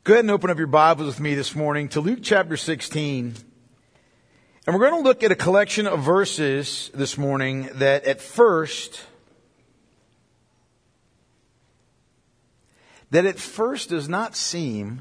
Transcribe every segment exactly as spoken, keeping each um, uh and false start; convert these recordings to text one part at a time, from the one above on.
Go ahead and open up your Bibles with me this morning to Luke chapter sixteen. And we're going to look at a collection of verses this morning that at first, that at first does not seem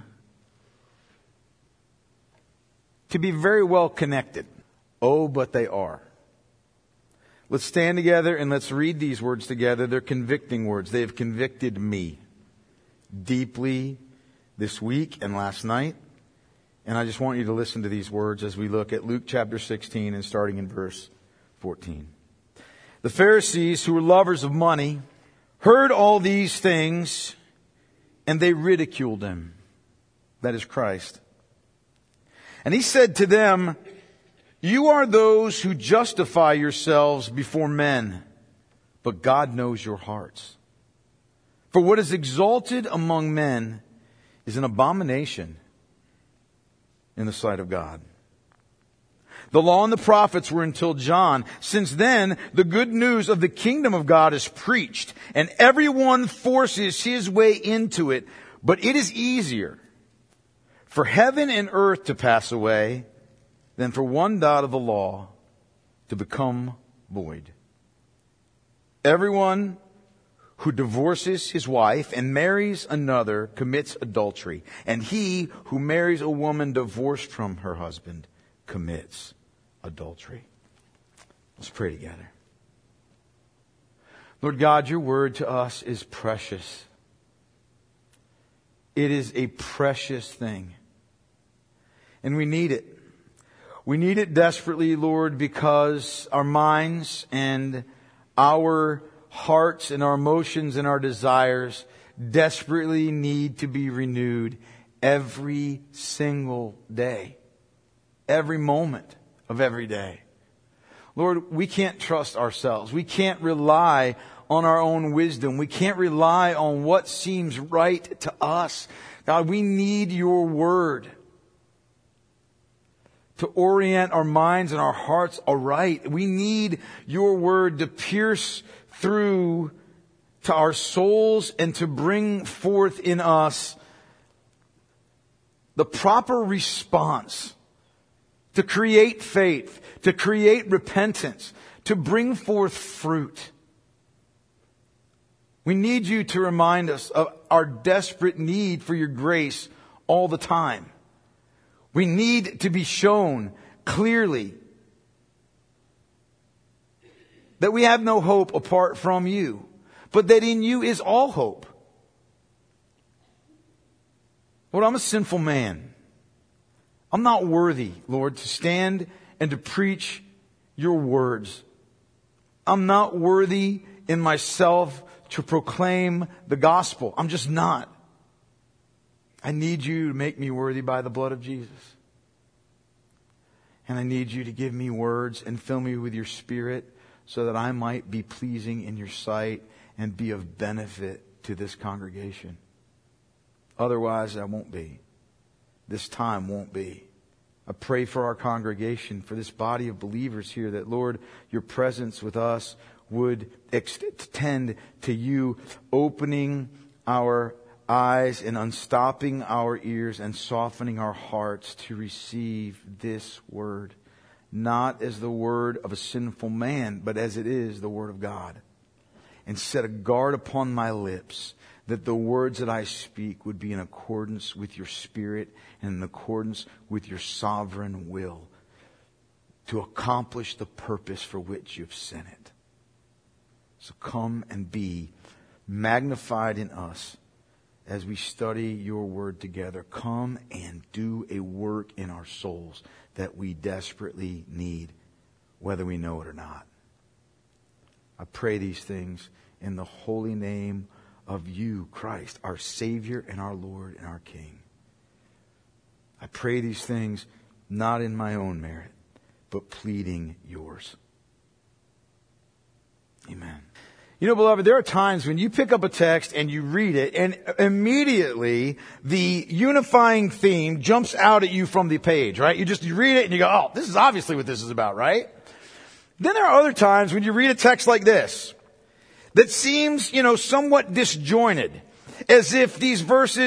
to be very well connected. Oh, but they are. Let's stand together and let's read these words together. They're convicting words. They have convicted me deeply this week and last night. And I just want you to listen to these words as we look at Luke chapter sixteen and starting in verse fourteen. The Pharisees, who were lovers of money, heard all these things and they ridiculed him. That is Christ. And he said to them, "You are those who justify yourselves before men, but God knows your hearts. For what is exalted among men is an abomination in the sight of God. The law and the prophets were until John. Since then, the good news of the kingdom of God is preached, and everyone forces his way into it. But it is easier for heaven and earth to pass away than for one dot of the law to become void. Everyone who divorces his wife and marries another commits adultery, and he who marries a woman divorced from her husband commits adultery." Let's pray together. Lord God, your word to us is precious. It is a precious thing, and we need it. We need it desperately, Lord, because our minds and our hearts and our emotions and our desires desperately need to be renewed every single day, every moment of every day. Lord, we can't trust ourselves. We can't rely on our own wisdom. We can't rely on what seems right to us. God, we need your word to orient our minds and our hearts aright. We need your word to pierce through to our souls and to bring forth in us the proper response, to create faith, to create repentance, to bring forth fruit. We need you to remind us of our desperate need for your grace all the time. We need to be shown clearly that we have no hope apart from you, but that in you is all hope. Lord, I'm a sinful man. I'm not worthy, Lord, to stand and to preach your words. I'm not worthy in myself to proclaim the gospel. I'm just not. I need you to make me worthy by the blood of Jesus. And I need you to give me words and fill me with your Spirit so that I might be pleasing in your sight and be of benefit to this congregation. Otherwise, I won't be. This time won't be. I pray for our congregation, for this body of believers here, that, Lord, your presence with us would extend to you opening our eyes and unstopping our ears and softening our hearts to receive this word. Not as the word of a sinful man, but as it is the word of God. And set a guard upon my lips, that the words that I speak would be in accordance with your Spirit and in accordance with your sovereign will to accomplish the purpose for which you've sent it. So come and be magnified in us as we study your word together. Come and do a work in our souls that we desperately need, whether we know it or not. I pray these things in the holy name of you, Christ, our Savior and our Lord and our King. I pray these things not in my own merit, but pleading yours. Amen. You know, beloved, there are times when you pick up a text and you read it and immediately the unifying theme jumps out at you from the page, right? You just, you read it and you go, oh, this is obviously what this is about, right? Then there are other times when you read a text like this that seems, you know, somewhat disjointed, as if these verses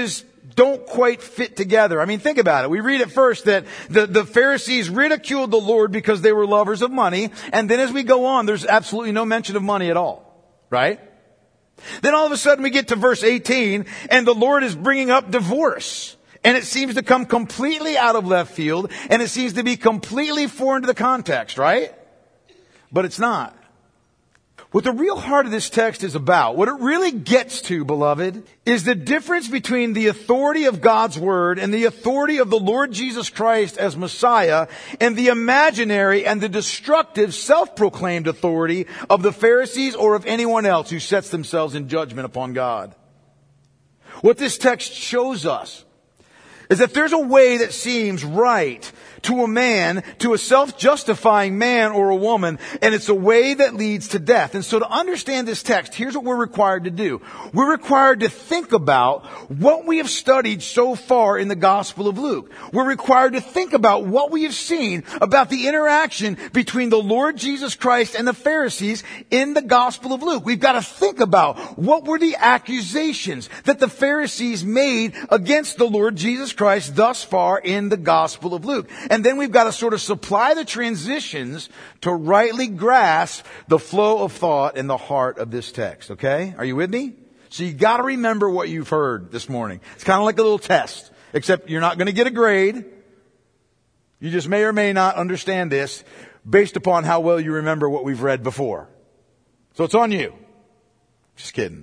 don't quite fit together. I mean, think about it. We read at first that the, the Pharisees ridiculed the Lord because they were lovers of money. And then as we go on, there's absolutely no mention of money at all. Right? Then all of a sudden we get to verse eighteen and the Lord is bringing up divorce. And it seems to come completely out of left field, and it seems to be completely foreign to the context, right? But it's not. What the real heart of this text is about, what it really gets to, beloved, is the difference between the authority of God's Word and the authority of the Lord Jesus Christ as Messiah and the imaginary and the destructive self-proclaimed authority of the Pharisees or of anyone else who sets themselves in judgment upon God. What this text shows us is that there's a way that seems right to a man, to a self-justifying man or a woman, and it's a way that leads to death. And so to understand this text, here's what we're required to do. We're required to think about what we have studied so far in the Gospel of Luke. We're required to think about what we have seen about the interaction between the Lord Jesus Christ and the Pharisees in the Gospel of Luke. We've got to think about what were the accusations that the Pharisees made against the Lord Jesus Christ thus far in the Gospel of Luke. And then we've got to sort of supply the transitions to rightly grasp the flow of thought in the heart of this text. Okay? Are you with me? So you got to remember what you've heard this morning. It's kind of like a little test, except you're not going to get a grade. You just may or may not understand this based upon how well you remember what we've read before. So it's on you. Just kidding.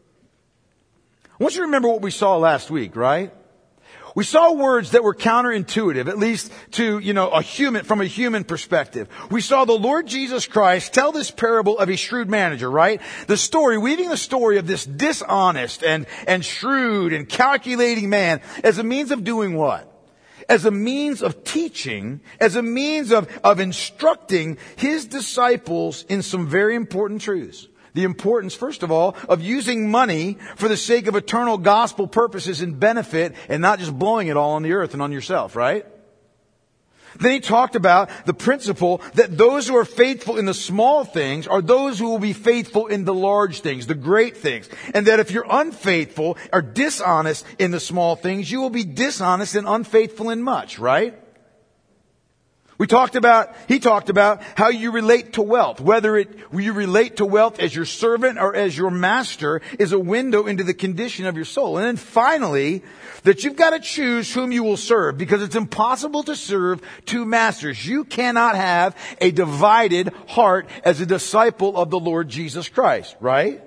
I want you to remember what we saw last week, right? We saw words that were counterintuitive, at least to, you know, a human, from a human perspective. We saw the Lord Jesus Christ tell this parable of a shrewd manager, right? The story, weaving the story of this dishonest and, and shrewd and calculating man as a means of doing what? As a means of teaching, as a means of, of instructing his disciples in some very important truths. The importance, first of all, of using money for the sake of eternal gospel purposes and benefit and not just blowing it all on the earth and on yourself, right? Then he talked about the principle that those who are faithful in the small things are those who will be faithful in the large things, the great things. And that if you're unfaithful or dishonest in the small things, you will be dishonest and unfaithful in much, right? We talked about, he talked about how you relate to wealth. Whether it, you relate to wealth as your servant or as your master is a window into the condition of your soul. And then finally, that you've got to choose whom you will serve because it's impossible to serve two masters. You cannot have a divided heart as a disciple of the Lord Jesus Christ, right?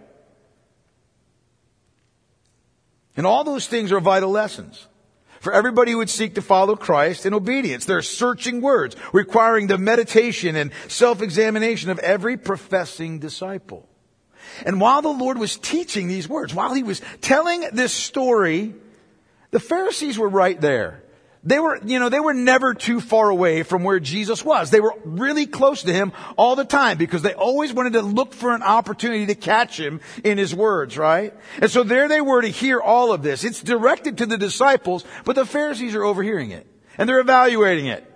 And all those things are vital lessons for everybody who would seek to follow Christ in obedience. They're searching words requiring the meditation and self-examination of every professing disciple. And while the Lord was teaching these words, while he was telling this story, the Pharisees were right there. They were, you know, they were never too far away from where Jesus was. They were really close to him all the time because they always wanted to look for an opportunity to catch him in his words, right? And so there they were to hear all of this. It's directed to the disciples, but the Pharisees are overhearing it and they're evaluating it.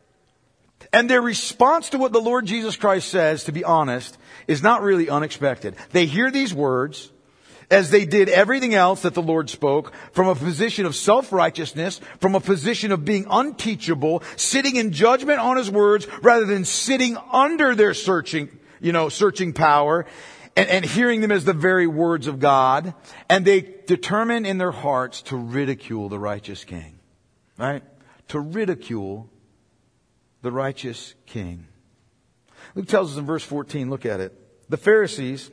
And their response to what the Lord Jesus Christ says, to be honest, is not really unexpected. They hear these words, as they did everything else that the Lord spoke, from a position of self-righteousness, from a position of being unteachable, sitting in judgment on his words, rather than sitting under their searching, you know, searching power, and, and hearing them as the very words of God. And they determine in their hearts to ridicule the righteous king. Right? To ridicule the righteous king. Luke tells us in verse fourteen, look at it. The Pharisees,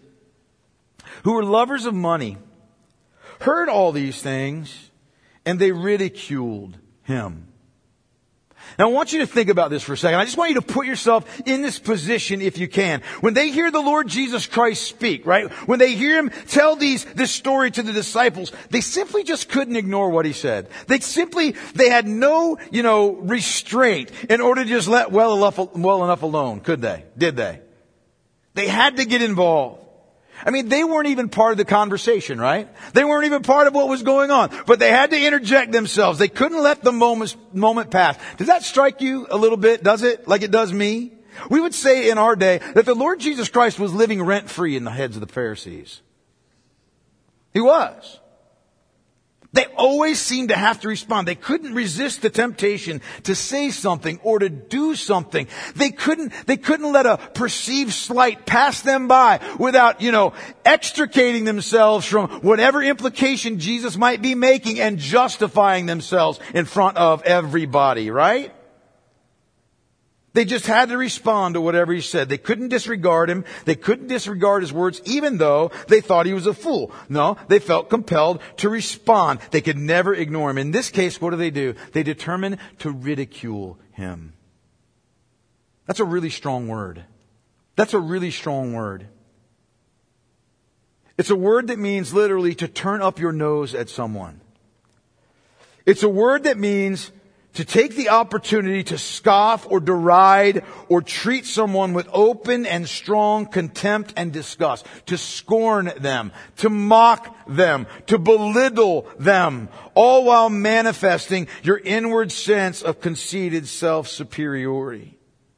who were lovers of money, heard all these things, and they ridiculed him. Now I want you to think about this for a second. I just want you to put yourself in this position if you can. When they hear the Lord Jesus Christ speak, right? When they hear him tell these, this story to the disciples, they simply just couldn't ignore what he said. They simply, they had no, you know, restraint in order to just let well enough, well enough alone, could they? Did they? They had to get involved. I mean, they weren't even part of the conversation, right? They weren't even part of what was going on. But they had to interject themselves. They couldn't let the moment, moment pass. Does that strike you a little bit? Does it? Like it does me? We would say in our day that the Lord Jesus Christ was living rent-free in the heads of the Pharisees. He was. They always seemed to have to respond. They couldn't resist the temptation to say something or to do something. They couldn't, they couldn't let a perceived slight pass them by without, you know, extricating themselves from whatever implication Jesus might be making and justifying themselves in front of everybody, right? They just had to respond to whatever he said. They couldn't disregard him. They couldn't disregard his words, even though they thought he was a fool. No, they felt compelled to respond. They could never ignore him. In this case, what do they do? They determined to ridicule him. That's a really strong word. That's a really strong word. It's a word that means literally to turn up your nose at someone. It's a word that means to take the opportunity to scoff or deride or treat someone with open and strong contempt and disgust, to scorn them, to mock them, to belittle them, all while manifesting your inward sense of conceited self-superiority.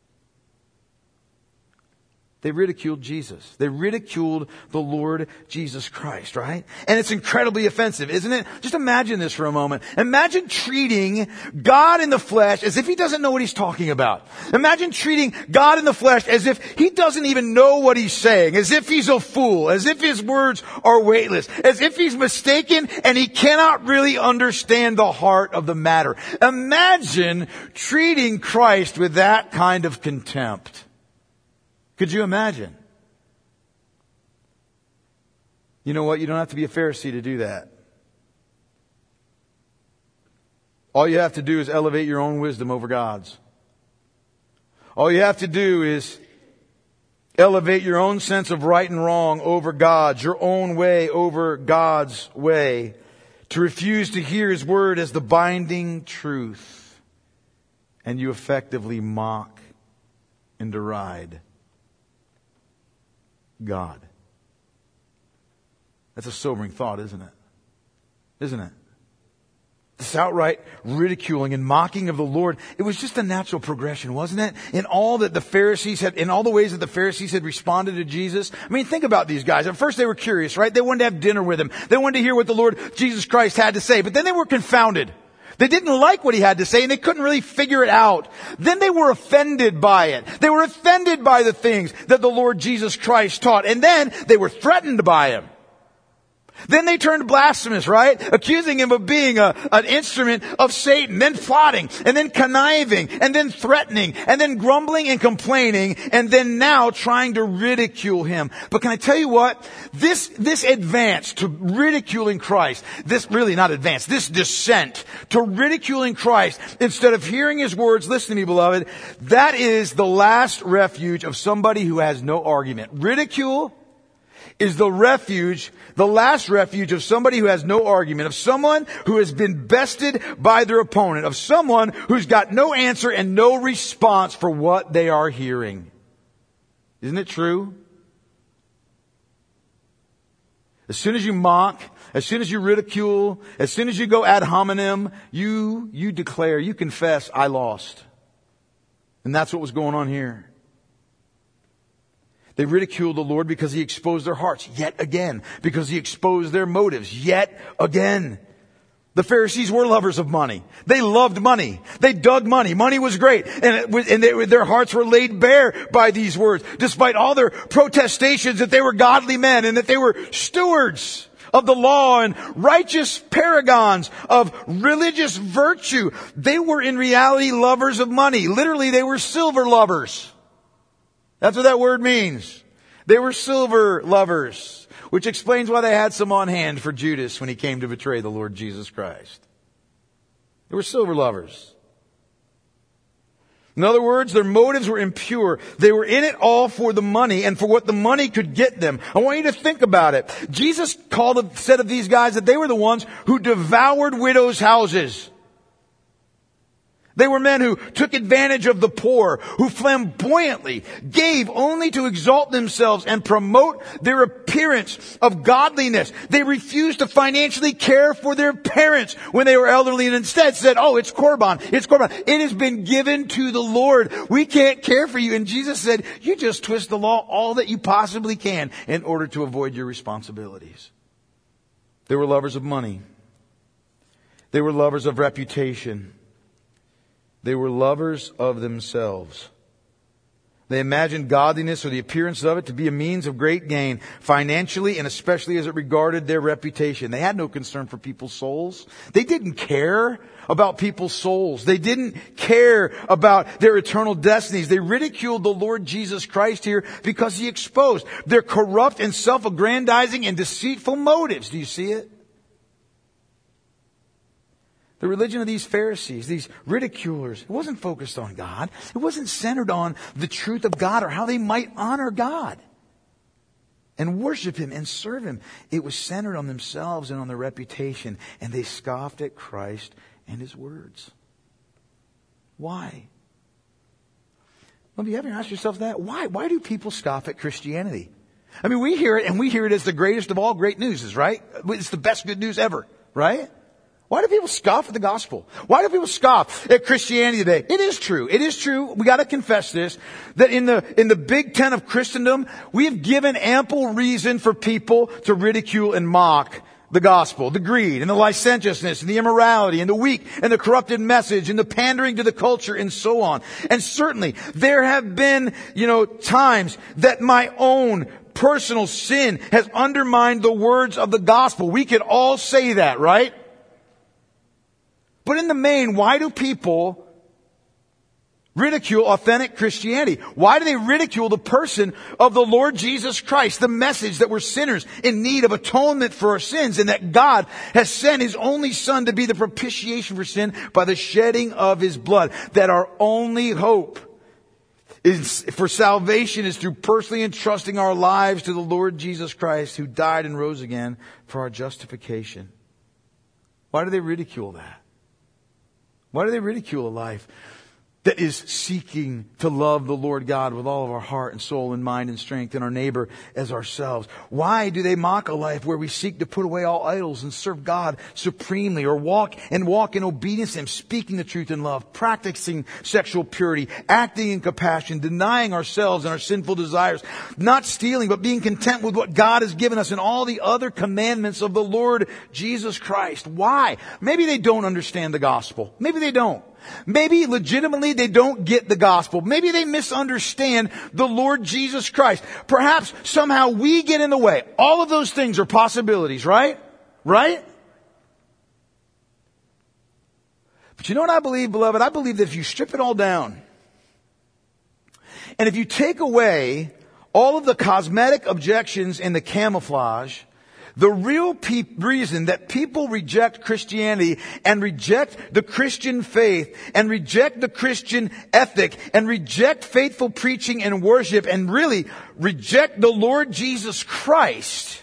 They ridiculed Jesus. They ridiculed the Lord Jesus Christ, right? And it's incredibly offensive, isn't it? Just imagine this for a moment. Imagine treating God in the flesh as if he doesn't know what he's talking about. Imagine treating God in the flesh as if he doesn't even know what he's saying, as if he's a fool, as if his words are weightless, as if he's mistaken and he cannot really understand the heart of the matter. Imagine treating Christ with that kind of contempt. Could you imagine? You know what? You don't have to be a Pharisee to do that. All you have to do is elevate your own wisdom over God's. All you have to do is elevate your own sense of right and wrong over God's, your own way over God's way, to refuse to hear his word as the binding truth. And you effectively mock and deride God. That's a sobering thought, isn't it? Isn't it? This outright ridiculing and mocking of the Lord, it was just a natural progression, wasn't it? In all that the Pharisees had, in all the ways that the Pharisees had responded to Jesus. I mean, think about these guys. At first they were curious, right? They wanted to have dinner with him. They wanted to hear what the Lord Jesus Christ had to say. But then they were confounded. They didn't like what he had to say and they couldn't really figure it out. Then they were offended by it. They were offended by the things that the Lord Jesus Christ taught. And then they were threatened by him. Then they turned blasphemous, right? Accusing him of being a, an instrument of Satan. Then plotting, and then conniving, and then threatening, and then grumbling and complaining, and then now trying to ridicule him. But can I tell you what? This, this advance to ridiculing Christ, this really not advance, this descent to ridiculing Christ instead of hearing his words, listen to me, beloved, that is the last refuge of somebody who has no argument. Ridicule is the refuge, the last refuge of somebody who has no argument, of someone who has been bested by their opponent, of someone who's got no answer and no response for what they are hearing. Isn't it true? As soon as you mock, as soon as you ridicule, as soon as you go ad hominem, you, you declare, you confess, I lost. And that's what was going on here. They ridiculed the Lord because he exposed their hearts yet again, because he exposed their motives yet again. The Pharisees were lovers of money. They loved money. They dug money. Money was great. And, it was, and they, their hearts were laid bare by these words, despite all their protestations that they were godly men and that they were stewards of the law and righteous paragons of religious virtue. They were in reality lovers of money. Literally, they were silver lovers. That's what that word means. They were silver lovers, which explains why they had some on hand for Judas when he came to betray the Lord Jesus Christ. They were silver lovers. In other words, their motives were impure. They were in it all for the money and for what the money could get them. I want you to think about it. Jesus called, said of these guys that they were the ones who devoured widows' houses. They were men who took advantage of the poor, who flamboyantly gave only to exalt themselves and promote their appearance of godliness. They refused to financially care for their parents when they were elderly and instead said, oh, it's Korban, it's Korban. It has been given to the Lord. We can't care for you. And Jesus said, you just twist the law all that you possibly can in order to avoid your responsibilities. They were lovers of money. They were lovers of reputation. They were lovers of themselves. They imagined godliness or the appearance of it to be a means of great gain, financially and especially as it regarded their reputation. They had no concern for people's souls. They didn't care about people's souls. They didn't care about their eternal destinies. They ridiculed the Lord Jesus Christ here because He exposed their corrupt and self-aggrandizing and deceitful motives. Do you see it? The religion of these Pharisees, these ridiculers, it wasn't focused on God. It wasn't centered on the truth of God or how they might honor God and worship Him and serve Him. It was centered on themselves and on their reputation. And they scoffed at Christ and His words. Why? Well, you haven't asked yourself that? Why? Why do people scoff at Christianity? I mean, we hear it and we hear it as the greatest of all great news, right? It's the best good news ever, right? Why do people scoff at the gospel? Why do people scoff at Christianity today? It is true. It is true. We got to confess this, that in the, in the Big Ten of Christendom, we have given ample reason for people to ridicule and mock the gospel, the greed and the licentiousness and the immorality and the weak and the corrupted message and the pandering to the culture and so on. And certainly there have been, you know, times that my own personal sin has undermined the words of the gospel. We could all say that, right? But in the main, why do people ridicule authentic Christianity? Why do they ridicule the person of the Lord Jesus Christ, the message that we're sinners in need of atonement for our sins and that God has sent His only Son to be the propitiation for sin by the shedding of His blood, that our only hope is for salvation is through personally entrusting our lives to the Lord Jesus Christ, who died and rose again for our justification? Why do they ridicule that? Why do they ridicule a life that is seeking to love the Lord God with all of our heart and soul and mind and strength, and our neighbor as ourselves? Why do they mock a life where we seek to put away all idols and serve God supremely, or walk and walk in obedience to Him, speaking the truth in love, practicing sexual purity, acting in compassion, denying ourselves and our sinful desires, not stealing, but being content with what God has given us and all the other commandments of the Lord Jesus Christ? Why? Maybe they don't understand the gospel. Maybe they don't. Maybe legitimately they don't get the gospel. Maybe they misunderstand the Lord Jesus Christ. Perhaps somehow we get in the way. All of those things are possibilities, right? Right? But you know what I believe, beloved? I believe that if you strip it all down, and if you take away all of the cosmetic objections and the camouflage, the real pe- reason that people reject Christianity and reject the Christian faith and reject the Christian ethic and reject faithful preaching and worship and really reject the Lord Jesus Christ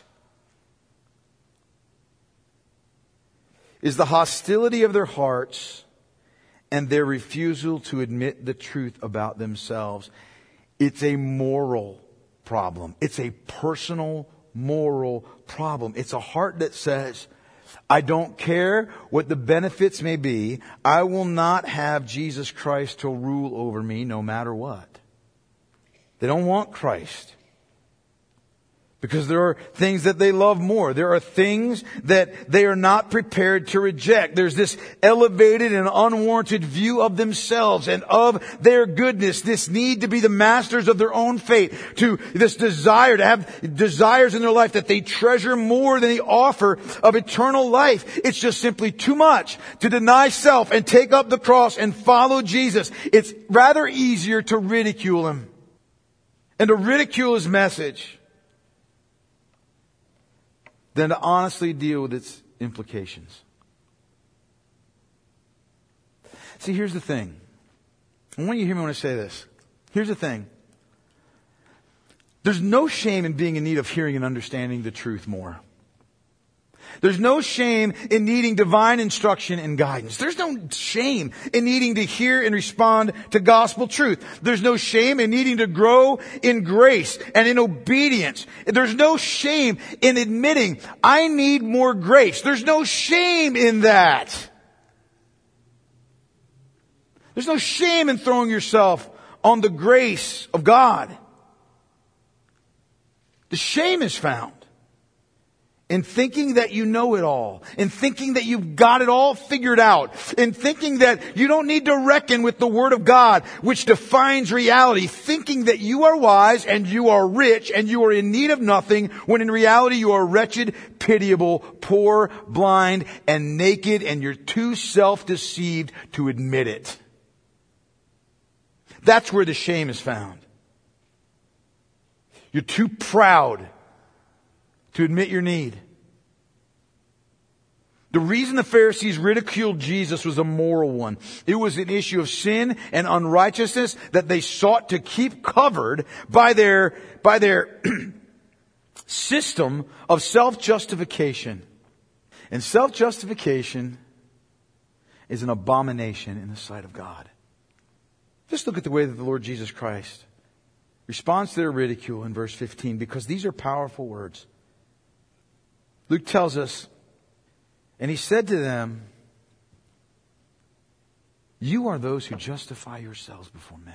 is the hostility of their hearts and their refusal to admit the truth about themselves. It's a moral problem. It's a personal moral problem. It's a heart that says, I don't care what the benefits may be. I will not have Jesus Christ to rule over me no matter what. They don't want Christ because there are things that they love more. There are things that they are not prepared to reject. There's this elevated and unwarranted view of themselves and of their goodness. This need to be the masters of their own fate. To this desire to have desires in their life that they treasure more than the offer of eternal life. It's just simply too much to deny self and take up the cross and follow Jesus. It's rather easier to ridicule Him and to ridicule His message than to honestly deal with its implications. See, here's the thing. I want you to hear me when I say this. Here's the thing. There's no shame in being in need of hearing and understanding the truth more. There's no shame in needing divine instruction and guidance. There's no shame in needing to hear and respond to gospel truth. There's no shame in needing to grow in grace and in obedience. There's no shame in admitting, I need more grace. There's no shame in that. There's no shame in throwing yourself on the grace of God. The shame is found in thinking that you know it all, in thinking that you've got it all figured out, in thinking that you don't need to reckon with the Word of God, which defines reality, thinking that you are wise and you are rich and you are in need of nothing, when in reality you are wretched, pitiable, poor, blind, and naked, and you're too self-deceived to admit it. That's where the shame is found. You're too proud to admit your need. The reason the Pharisees ridiculed Jesus was a moral one. It was an issue of sin and unrighteousness that they sought to keep covered by their, by their system of self-justification. And self-justification is an abomination in the sight of God. Just look at the way that the Lord Jesus Christ responds to their ridicule in verse fifteen, because these are powerful words. Luke tells us, and he said to them, you are those who justify yourselves before men,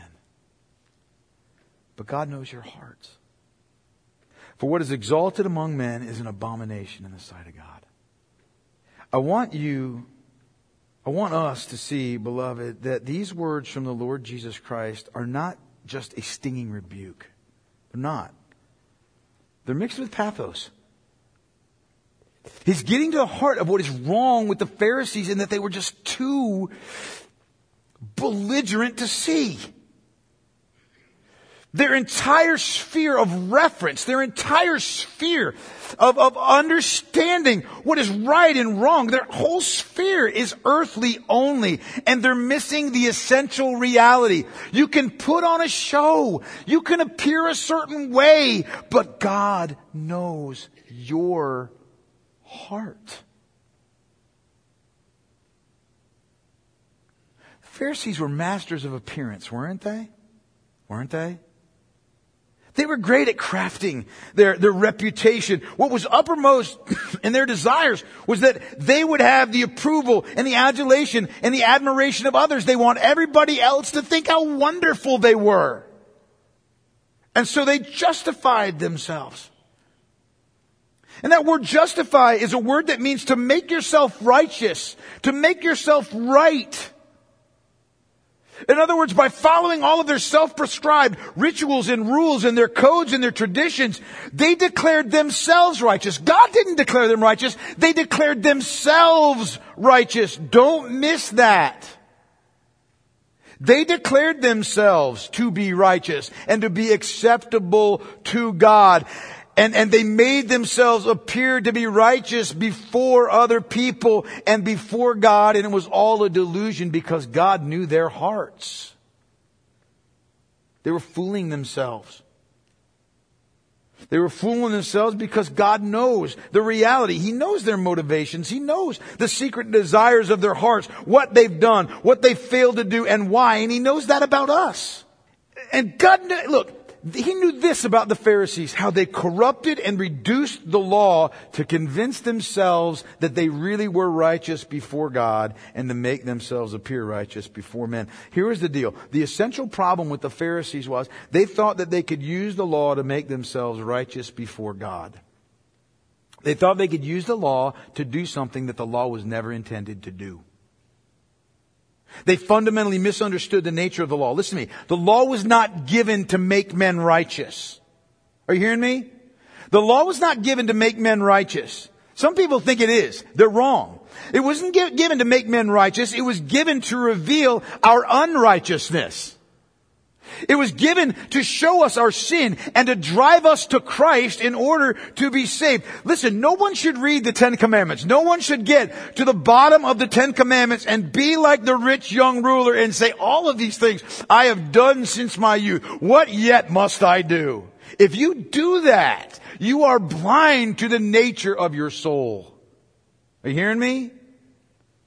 but God knows your hearts. For what is exalted among men is an abomination in the sight of God. I want you, I want us to see, beloved, that these words from the Lord Jesus Christ are not just a stinging rebuke. They're not. They're mixed with pathos. He's getting to the heart of what is wrong with the Pharisees, in that they were just too belligerent to see. Their entire sphere of reference, their entire sphere of, of understanding what is right and wrong, their whole sphere is earthly only, and they're missing the essential reality. You can put on a show, you can appear a certain way, but God knows your heart. The Pharisees were masters of appearance, weren't they? Weren't they? They were great at crafting their, their reputation. What was uppermost in their desires was that they would have the approval and the adulation and the admiration of others. They want everybody else to think how wonderful they were. And so they justified themselves. And that word justify is a word that means to make yourself righteous, to make yourself right. In other words, by following all of their self-prescribed rituals and rules and their codes and their traditions, they declared themselves righteous. God didn't declare them righteous. They declared themselves righteous. Don't miss that. They declared themselves to be righteous and to be acceptable to God. And, and they made themselves appear to be righteous before other people and before God. And it was all a delusion, because God knew their hearts. They were fooling themselves. They were fooling themselves because God knows the reality. He knows their motivations. He knows the secret desires of their hearts, what they've done, what they failed to do, and why. And He knows that about us. And God, look, He knew this about the Pharisees, how they corrupted and reduced the law to convince themselves that they really were righteous before God and to make themselves appear righteous before men. Here is the deal. The essential problem with the Pharisees was they thought that they could use the law to make themselves righteous before God. They thought they could use the law to do something that the law was never intended to do. They fundamentally misunderstood the nature of the law. Listen to me. The law was not given to make men righteous. Are you hearing me? The law was not given to make men righteous. Some people think it is. They're wrong. It wasn't given to make men righteous. It was given to reveal our unrighteousness. It was given to show us our sin and to drive us to Christ in order to be saved. Listen, no one should read the Ten Commandments. No one should get to the bottom of the Ten Commandments and be like the rich young ruler and say, all of these things I have done since my youth. What yet must I do? If you do that, you are blind to the nature of your soul. Are you hearing me?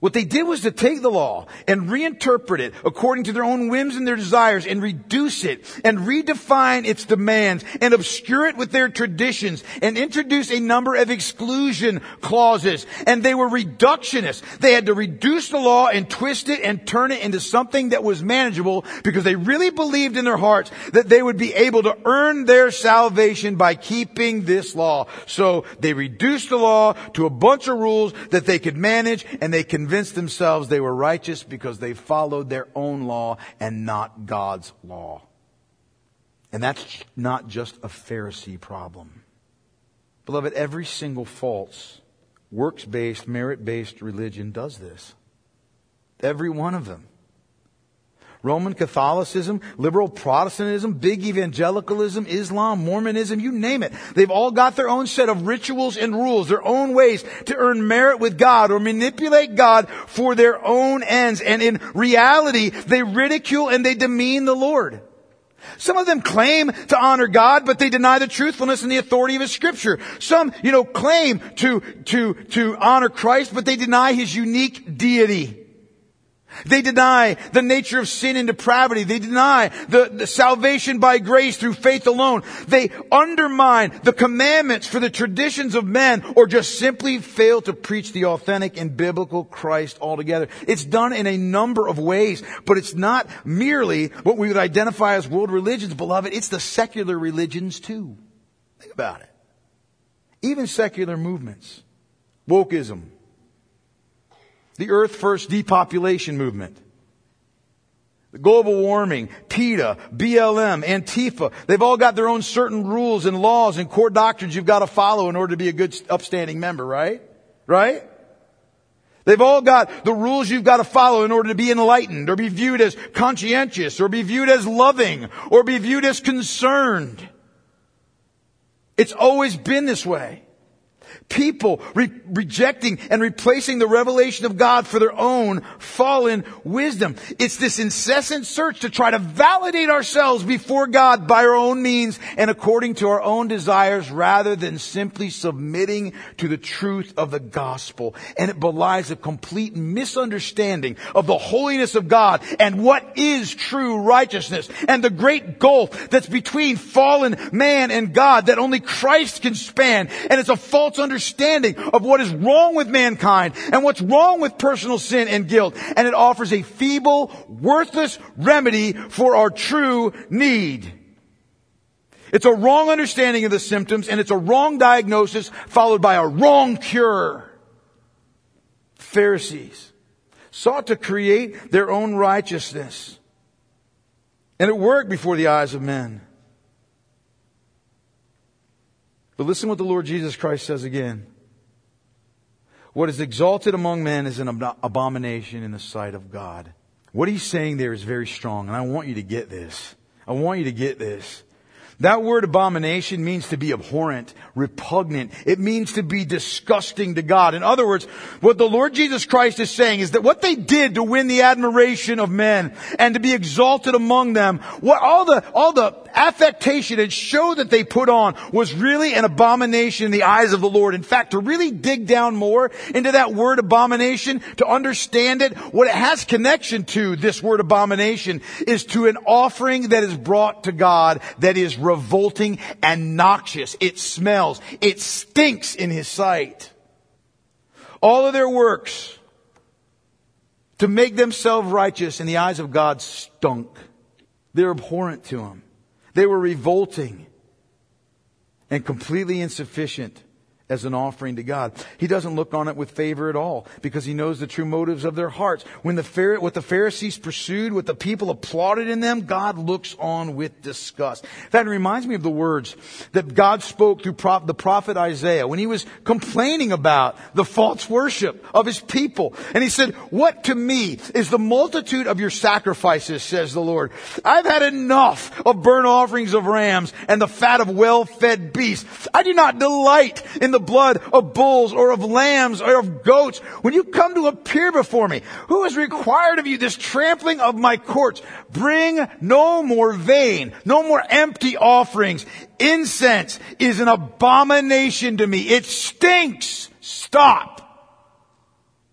What they did was to take the law and reinterpret it according to their own whims and their desires and reduce it and redefine its demands and obscure it with their traditions and introduce a number of exclusion clauses. And they were reductionists. They had to reduce the law and twist it and turn it into something that was manageable because they really believed in their hearts that they would be able to earn their salvation by keeping this law. So they reduced the law to a bunch of rules that they could manage, and they convinced themselves they were righteous because they followed their own law and not God's law. And that's not just a Pharisee problem. Beloved, every single false, works-based, merit-based religion does this. Every one of them. Roman Catholicism, liberal Protestantism, big evangelicalism, Islam, Mormonism, you name it. They've all got their own set of rituals and rules, their own ways to earn merit with God or manipulate God for their own ends. And in reality, they ridicule and they demean the Lord. Some of them claim to honor God, but they deny the truthfulness and the authority of His Scripture. Some, you know, claim to, to, to honor Christ, but they deny His unique deity. They deny the nature of sin and depravity. They deny the, the salvation by grace through faith alone. They undermine the commandments for the traditions of men, or just simply fail to preach the authentic and biblical Christ altogether. It's done in a number of ways, but it's not merely what we would identify as world religions, beloved. It's the secular religions too. Think about it. Even secular movements. Wokeism. The Earth First depopulation movement. The global warming, PETA, B L M, Antifa. They've all got their own certain rules and laws and core doctrines you've got to follow in order to be a good upstanding member, right? Right? They've all got the rules you've got to follow in order to be enlightened or be viewed as conscientious or be viewed as loving or be viewed as concerned. It's always been this way. People re- rejecting and replacing the revelation of God for their own fallen wisdom. It's this incessant search to try to validate ourselves before God by our own means and according to our own desires, rather than simply submitting to the truth of the gospel. And it belies a complete misunderstanding of the holiness of God and what is true righteousness, and the great gulf that's between fallen man and God that only Christ can span. And it's a false understanding of what is wrong with mankind and what's wrong with personal sin and guilt. And it offers a feeble, worthless remedy for our true need. It's a wrong understanding of the symptoms, and it's a wrong diagnosis followed by a wrong cure. Pharisees sought to create their own righteousness, and it worked before the eyes of men. But listen what the Lord Jesus Christ says again. What is exalted among men is an abomination in the sight of God. What He's saying there is very strong, and I want you to get this. I want you to get this. That word abomination means to be abhorrent, repugnant. It means to be disgusting to God. In other words, what the Lord Jesus Christ is saying is that what they did to win the admiration of men and to be exalted among them, what all the, all the affectation and show that they put on was really an abomination in the eyes of the Lord. In fact, to really dig down more into that word abomination, to understand it, what it has connection to, this word abomination, is to an offering that is brought to God that is revolting and noxious. It smells. It stinks in His sight. All of their works to make themselves righteous in the eyes of God stunk. They're abhorrent to Him. They were revolting and completely insufficient as an offering to God. He doesn't look on it with favor at all, because He knows the true motives of their hearts. When the what the Pharisees pursued, what the people applauded in them, God looks on with disgust. That reminds me of the words that God spoke through the prophet Isaiah when he was complaining about the false worship of His people. And He said, "What to me is the multitude of your sacrifices, says the Lord. I've had enough of burnt offerings of rams and the fat of well-fed beasts. I do not delight in the blood of bulls or of lambs or of goats. When you come to appear before me, who has required of you this trampling of my courts? Bring no more vain, no more empty offerings. Incense is an abomination to me. It stinks. Stop."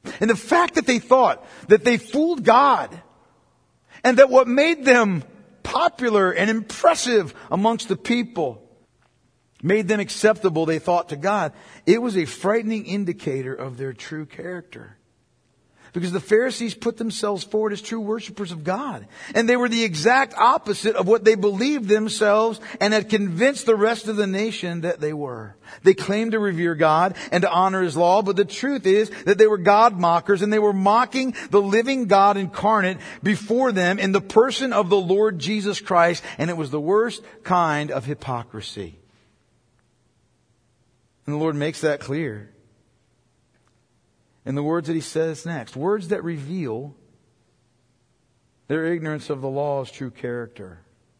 And the fact that they thought that they fooled God and that what made them popular and impressive amongst the people made them acceptable, they thought, to God, it was a frightening indicator of their true character. Because the Pharisees put themselves forward as true worshipers of God. And they were the exact opposite of what they believed themselves and had convinced the rest of the nation that they were. They claimed to revere God and to honor His law, but the truth is that they were God mockers, and they were mocking the living God incarnate before them in the person of the Lord Jesus Christ, and it was the worst kind of hypocrisy. And the Lord makes that clear in the words that He says next. Words that reveal their ignorance of the law's true character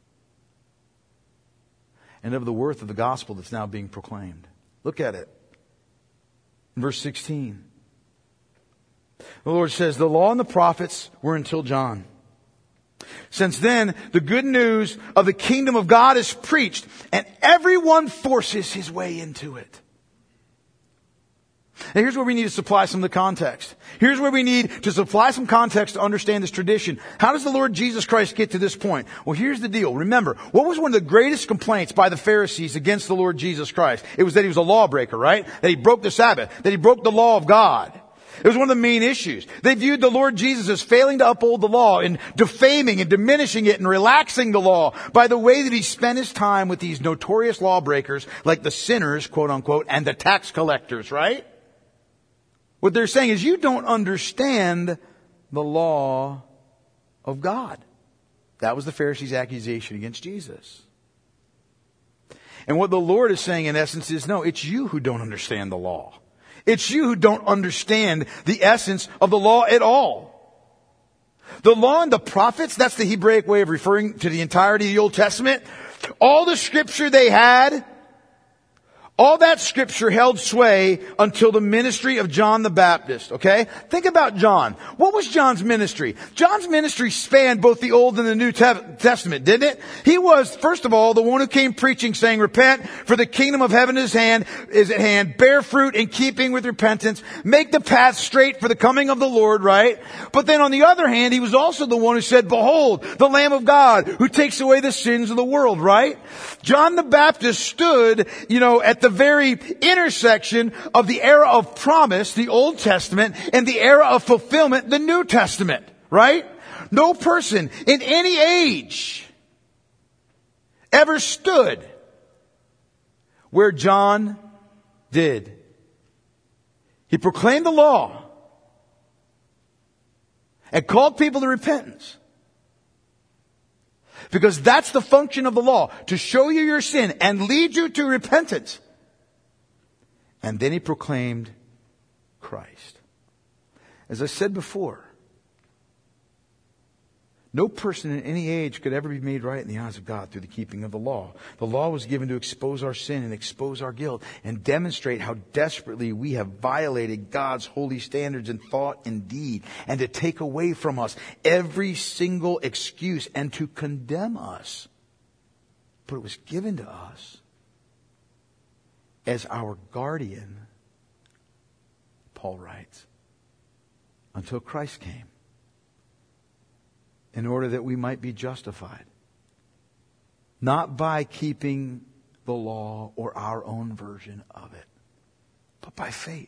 and of the worth of the gospel that's now being proclaimed. Look at it. Verse sixteen. The Lord says, the law and the prophets were until John. Since then, the good news of the kingdom of God is preached, and everyone forces his way into it. Now here's where we need to supply some of the context. Here's where we need to supply some context to understand this tradition. How does the Lord Jesus Christ get to this point? Well, here's the deal. Remember, what was one of the greatest complaints by the Pharisees against the Lord Jesus Christ? It was that He was a lawbreaker, right? That He broke the Sabbath. That He broke the law of God. It was one of the main issues. They viewed the Lord Jesus as failing to uphold the law and defaming and diminishing it and relaxing the law by the way that He spent His time with these notorious lawbreakers like the sinners, quote unquote, and the tax collectors, right? What they're saying is, you don't understand the law of God. That was the Pharisees' accusation against Jesus. And what the Lord is saying in essence is, no, it's you who don't understand the law. It's you who don't understand the essence of the law at all. The law and the prophets, that's the Hebraic way of referring to the entirety of the Old Testament. All the scripture they had, all that scripture held sway until the ministry of John the Baptist, okay? Think about John. What was John's ministry? John's ministry spanned both the Old and the New Testament, didn't it? He was, first of all, the one who came preaching, saying, repent, for the kingdom of heaven is, hand, is at hand. Bear fruit in keeping with repentance. Make the path straight for the coming of the Lord, right? But then on the other hand, he was also the one who said, behold, the Lamb of God who takes away the sins of the world, right? John the Baptist stood, you know, at the very intersection of the era of promise, the Old Testament, and the era of fulfillment, the New Testament, right? No person in any age ever stood where John did. He proclaimed the law and called people to repentance. Because that's the function of the law, to show you your sin and lead you to repentance. And then he proclaimed Christ. As I said before, no person in any age could ever be made right in the eyes of God through the keeping of the law. The law was given to expose our sin and expose our guilt and demonstrate how desperately we have violated God's holy standards in thought and deed, and to take away from us every single excuse and to condemn us. But it was given to us as our guardian, Paul writes, until Christ came, in order that we might be justified, not by keeping the law or our own version of it, but by faith.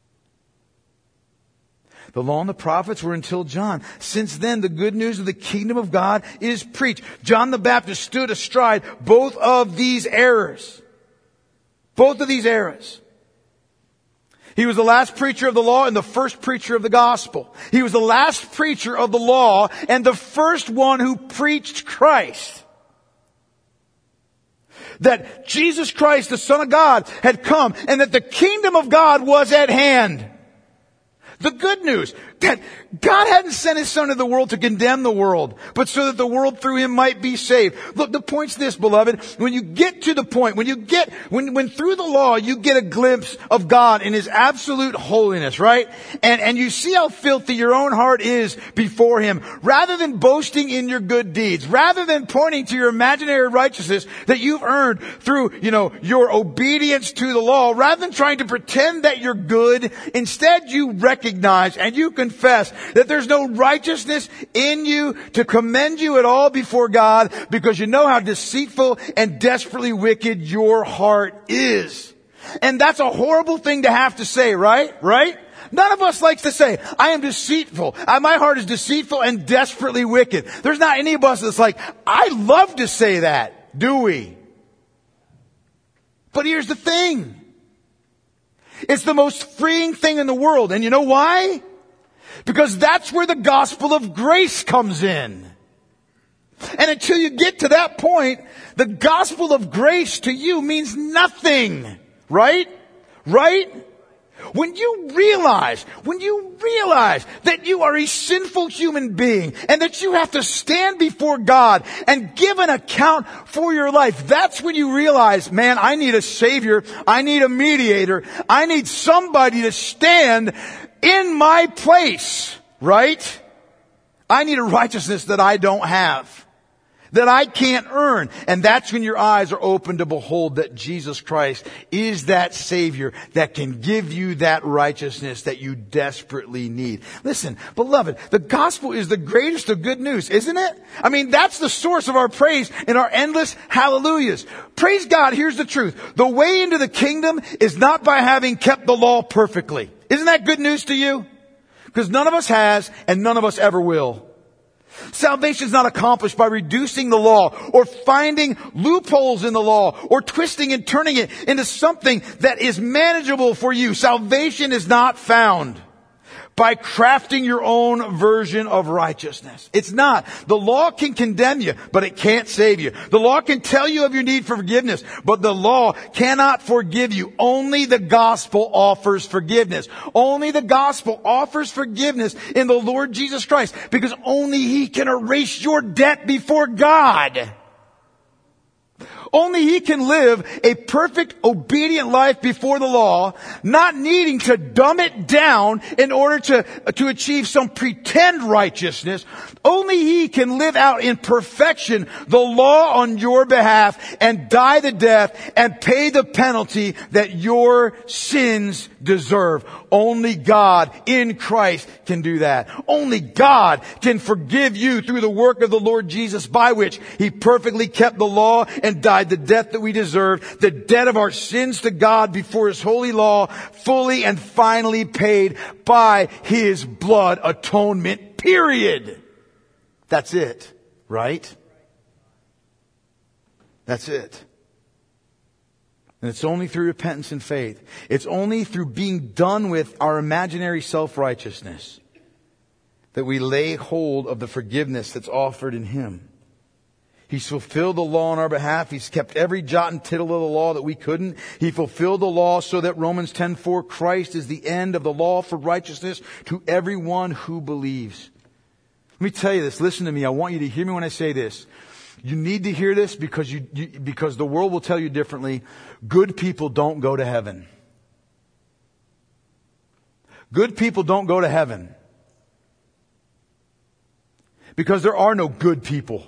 The law and the prophets were until John. Since then, the good news of the kingdom of God is preached. John the Baptist stood astride both of these eras. Both of these eras. He was the last preacher of the law and the first preacher of the gospel. He was the last preacher of the law and the first one who preached Christ. That Jesus Christ, the Son of God, had come and that the kingdom of God was at hand. The good news that God hadn't sent His Son to the world to condemn the world, but so that the world through Him might be saved. Look, the point's this, beloved. When you get to the point, when you get, when, when through the law you get a glimpse of God in His absolute holiness, right? And, and you see how filthy your own heart is before Him. Rather than boasting in your good deeds, rather than pointing to your imaginary righteousness that you've earned through, you know, your obedience to the law, rather than trying to pretend that you're good, instead you recognize recognize and you confess that there's no righteousness in you to commend you at all before God, because you know how deceitful and desperately wicked your heart is. And that's a horrible thing to have to say, right? Right? None of us likes to say, I am deceitful. I, my heart is deceitful and desperately wicked. There's not any of us that's like, I love to say that, do we? But here's the thing. It's the most freeing thing in the world. And you know why? Because that's where the gospel of grace comes in. And until you get to that point, the gospel of grace to you means nothing. Right? Right? When you realize, when you realize that you are a sinful human being and that you have to stand before God and give an account for your life, that's when you realize, man, I need a savior. I need a mediator. I need somebody to stand in my place, right? I need a righteousness that I don't have, that I can't earn. And that's when your eyes are open to behold that Jesus Christ is that Savior that can give you that righteousness that you desperately need. Listen, beloved, the gospel is the greatest of good news, isn't it? I mean, that's the source of our praise and our endless hallelujahs. Praise God, here's the truth. The way into the kingdom is not by having kept the law perfectly. Isn't that good news to you? Because none of us has and none of us ever will. Salvation is not accomplished by reducing the law or finding loopholes in the law or twisting and turning it into something that is manageable for you. Salvation is not found by crafting your own version of righteousness. It's not. The law can condemn you, but it can't save you. The law can tell you of your need for forgiveness, but the law cannot forgive you. Only the gospel offers forgiveness. Only the gospel offers forgiveness in the Lord Jesus Christ, because only He can erase your debt before God. Only He can live a perfect, obedient life before the law, not needing to dumb it down in order to, to achieve some pretend righteousness. Only He can live out in perfection the law on your behalf and die the death and pay the penalty that your sins deserve. Only God in Christ can do that. Only God can forgive you through the work of the Lord Jesus, by which He perfectly kept the law and died the death that we deserve, the debt of our sins to God before His holy law, fully and finally paid by His blood atonement, period. That's it, right? That's it. And it's only through repentance and faith. It's only through being done with our imaginary self-righteousness that we lay hold of the forgiveness that's offered in Him. He's fulfilled the law on our behalf. He's kept every jot and tittle of the law that we couldn't. He fulfilled the law so that Romans ten four, Christ is the end of the law for righteousness to everyone who believes. Let me tell you this. Listen to me. I want you to hear me when I say this. You need to hear this because you, you because the world will tell you differently. Good people don't go to heaven. Good people don't go to heaven. Because there are no good people.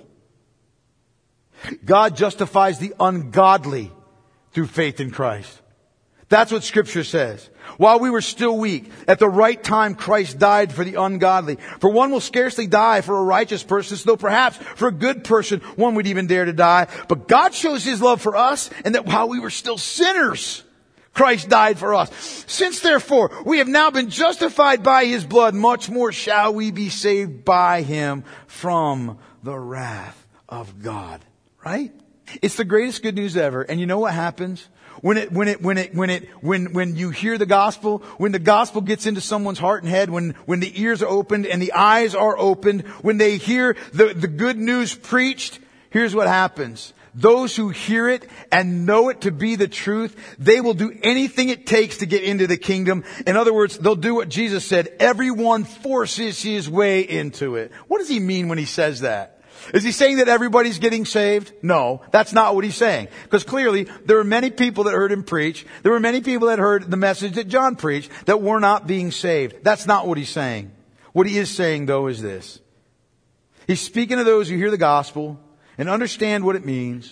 God justifies the ungodly through faith in Christ. That's what Scripture says. While we were still weak, at the right time Christ died for the ungodly. For one will scarcely die for a righteous person, though perhaps for a good person one would even dare to die. But God shows His love for us, and that while we were still sinners, Christ died for us. Since therefore we have now been justified by His blood, much more shall we be saved by Him from the wrath of God. Right? It's the greatest good news ever. And you know what happens? When it, when it, when it, when it, when, when you hear the gospel, when the gospel gets into someone's heart and head, when, when the ears are opened and the eyes are opened, when they hear the, the good news preached, here's what happens. Those who hear it and know it to be the truth, they will do anything it takes to get into the kingdom. In other words, they'll do what Jesus said. Everyone forces his way into it. What does He mean when He says that? Is He saying that everybody's getting saved? No, that's not what He's saying. Because clearly, there were many people that heard Him preach. There were many people that heard the message that John preached that were not being saved. That's not what He's saying. What He is saying, though, is this. He's speaking to those who hear the gospel and understand what it means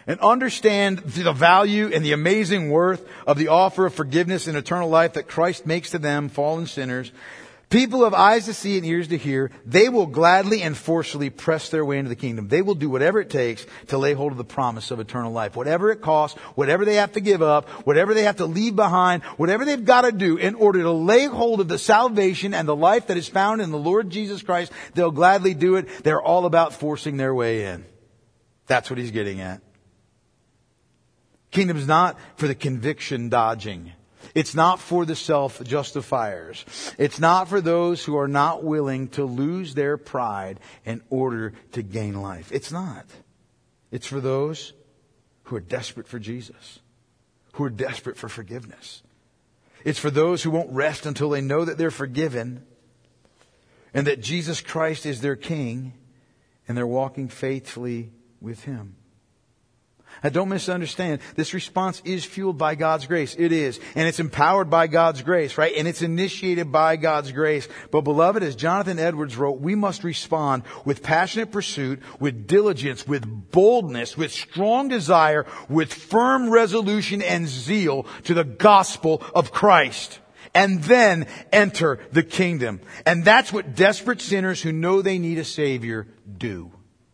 and understand the value and the amazing worth of the offer of forgiveness and eternal life that Christ makes to them, fallen sinners, people have eyes to see and ears to hear, they will gladly and forcefully press their way into the kingdom. They will do whatever it takes to lay hold of the promise of eternal life. Whatever it costs, whatever they have to give up, whatever they have to leave behind, whatever they've got to do in order to lay hold of the salvation and the life that is found in the Lord Jesus Christ, they'll gladly do it. They're all about forcing their way in. That's what he's getting at. Kingdom's not for the conviction dodging. It's not for the self-justifiers. It's not for those who are not willing to lose their pride in order to gain life. It's not. It's for those who are desperate for Jesus, who are desperate for forgiveness. It's for those who won't rest until they know that they're forgiven and that Jesus Christ is their King and they're walking faithfully with Him. Now, don't misunderstand. This response is fueled by God's grace. It is. And it's empowered by God's grace, right? And it's initiated by God's grace. But beloved, as Jonathan Edwards wrote, we must respond with passionate pursuit, with diligence, with boldness, with strong desire, with firm resolution and zeal to the gospel of Christ. And then enter the kingdom. And that's what desperate sinners who know they need a Savior do.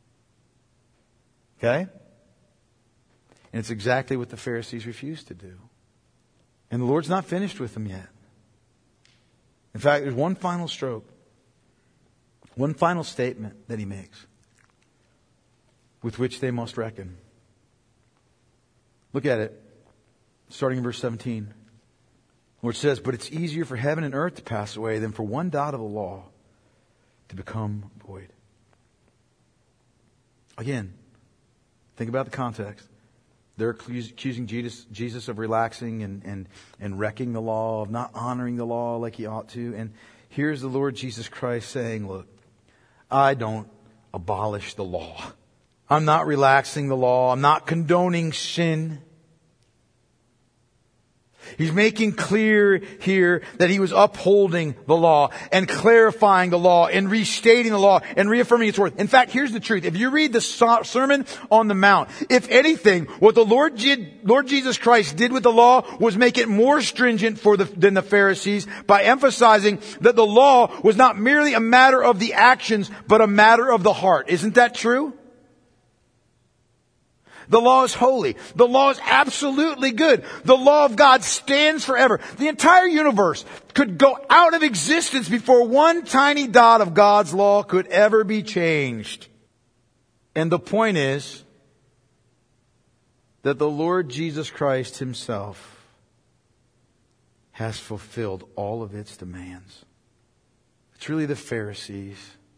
Okay? And it's exactly what the Pharisees refused to do. And the Lord's not finished with them yet. In fact, there's one final stroke. One final statement that He makes with which they must reckon. Look at it. Starting in verse seventeen. Where it says, "But it's easier for heaven and earth to pass away than for one dot of the law to become void." Again, think about the context. They're accusing Jesus, Jesus of relaxing and, and, and wrecking the law, of not honoring the law like He ought to. And here's the Lord Jesus Christ saying, look, I don't abolish the law. I'm not relaxing the law. I'm not condoning sin. He's making clear here that He was upholding the law and clarifying the law and restating the law and reaffirming its worth. In fact, here's the truth. If you read the Sermon on the Mount, if anything, what the Lord, Lord Jesus Christ did with the law was make it more stringent for the, than the Pharisees by emphasizing that the law was not merely a matter of the actions, but a matter of the heart. Isn't that true? The law is holy. The law is absolutely good. The law of God stands forever. The entire universe could go out of existence before one tiny dot of God's law could ever be changed. And the point is that the Lord Jesus Christ Himself has fulfilled all of its demands. It's really the Pharisees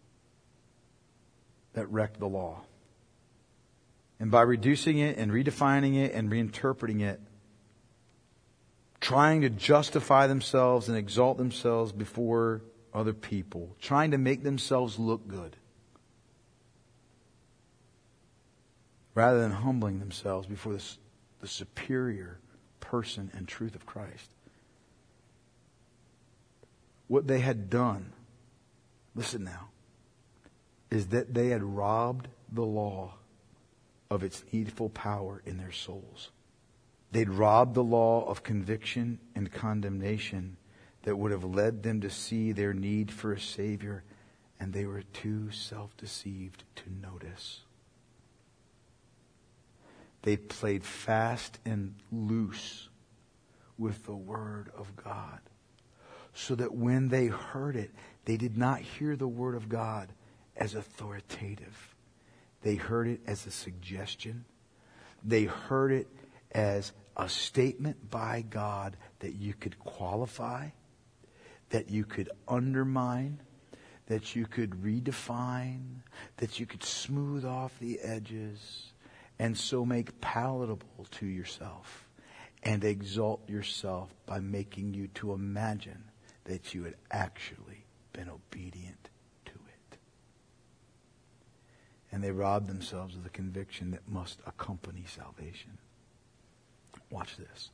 that wrecked the law. And by reducing it and redefining it and reinterpreting it, trying to justify themselves and exalt themselves before other people, trying to make themselves look good, rather than humbling themselves before the, the superior person and truth of Christ. What they had done, listen now, is that they had robbed the law of its needful power in their souls. They'd robbed the law of conviction and condemnation that would have led them to see their need for a Savior, and they were too self-deceived to notice. They played fast and loose with the Word of God, so that when they heard it, they did not hear the Word of God as authoritative. They heard it as a suggestion. They heard it as a statement by God that you could qualify, that you could undermine, that you could redefine, that you could smooth off the edges, and so make palatable to yourself and exalt yourself by making you to imagine that you had actually been obedient. And they robbed themselves of the conviction that must accompany salvation. Watch this.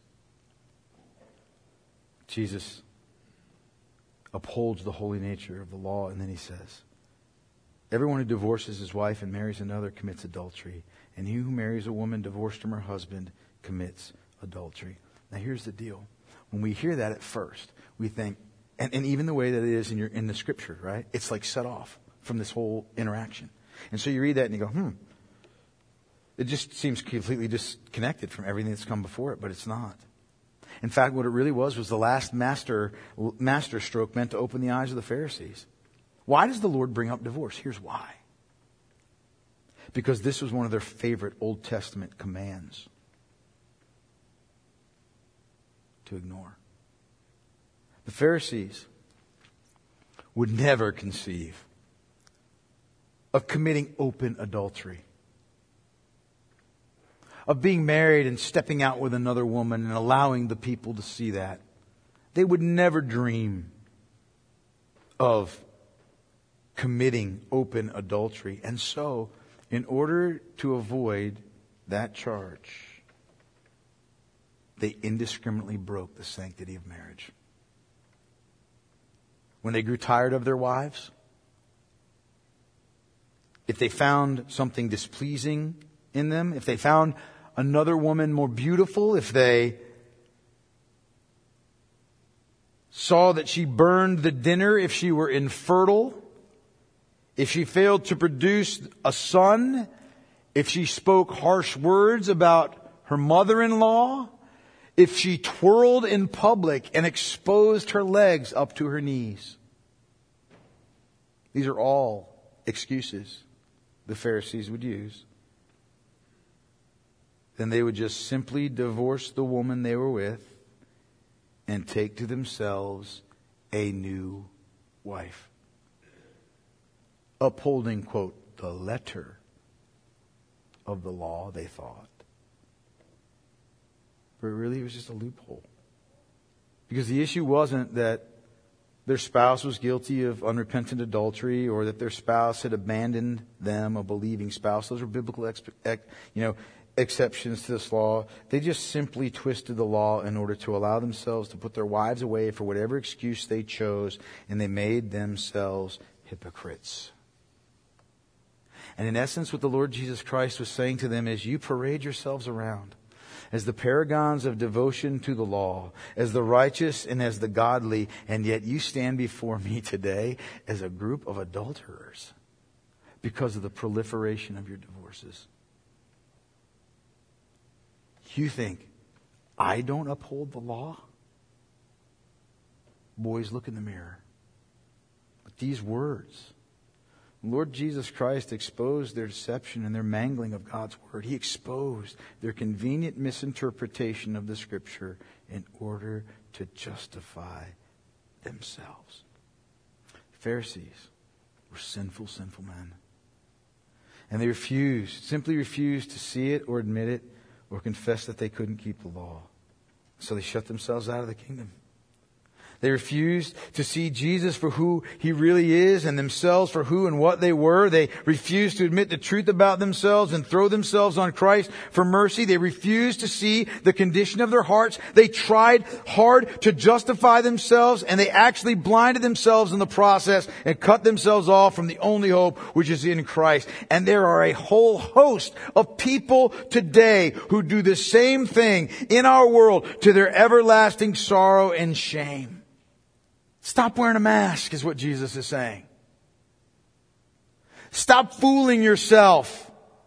Jesus upholds the holy nature of the law, and then He says, Everyone who divorces his wife and marries another commits adultery. And he who marries a woman divorced from her husband commits adultery. Now here's the deal. When we hear that at first, we think, and, and even the way that it is in your in the scripture, right? It's like set off from this whole interaction. And so you read that and you go, hmm. It just seems completely disconnected from everything that's come before it, but it's not. In fact, what it really was was the last master master stroke meant to open the eyes of the Pharisees. Why does the Lord bring up divorce? Here's why. Because this was one of their favorite Old Testament commands to ignore. The Pharisees would never conceive of committing open adultery, of being married and stepping out with another woman and allowing the people to see that. They would never dream of committing open adultery. And so, in order to avoid that charge, they indiscriminately broke the sanctity of marriage. When they grew tired of their wives, if they found something displeasing in them, if they found another woman more beautiful, if they saw that she burned the dinner, if she were infertile, if she failed to produce a son, if she spoke harsh words about her mother-in-law, if she twirled in public and exposed her legs up to her knees. These are all excuses the Pharisees would use. Then they would just simply divorce the woman they were with and take to themselves a new wife. Upholding, quote, the letter of the law, they thought. But really it was just a loophole. Because the issue wasn't that their spouse was guilty of unrepentant adultery or that their spouse had abandoned them, a believing spouse. Those are biblical exp- ex- you know, exceptions to this law. They just simply twisted the law in order to allow themselves to put their wives away for whatever excuse they chose, and they made themselves hypocrites. And in essence, what the Lord Jesus Christ was saying to them is, you parade yourselves around as the paragons of devotion to the law, as the righteous and as the godly, and yet you stand before me today as a group of adulterers because of the proliferation of your divorces. You think, I don't uphold the law? Boys, look in the mirror. But these words, Lord Jesus Christ exposed their deception and their mangling of God's Word. He exposed their convenient misinterpretation of the Scripture in order to justify themselves. The Pharisees were sinful, sinful men. And they refused, simply refused to see it or admit it or confess that they couldn't keep the law. So they shut themselves out of the kingdom. They refused to see Jesus for who He really is and themselves for who and what they were. They refused to admit the truth about themselves and throw themselves on Christ for mercy. They refused to see the condition of their hearts. They tried hard to justify themselves, and they actually blinded themselves in the process and cut themselves off from the only hope which is in Christ. And there are a whole host of people today who do the same thing in our world to their everlasting sorrow and shame. Stop wearing a mask is what Jesus is saying. Stop fooling yourself.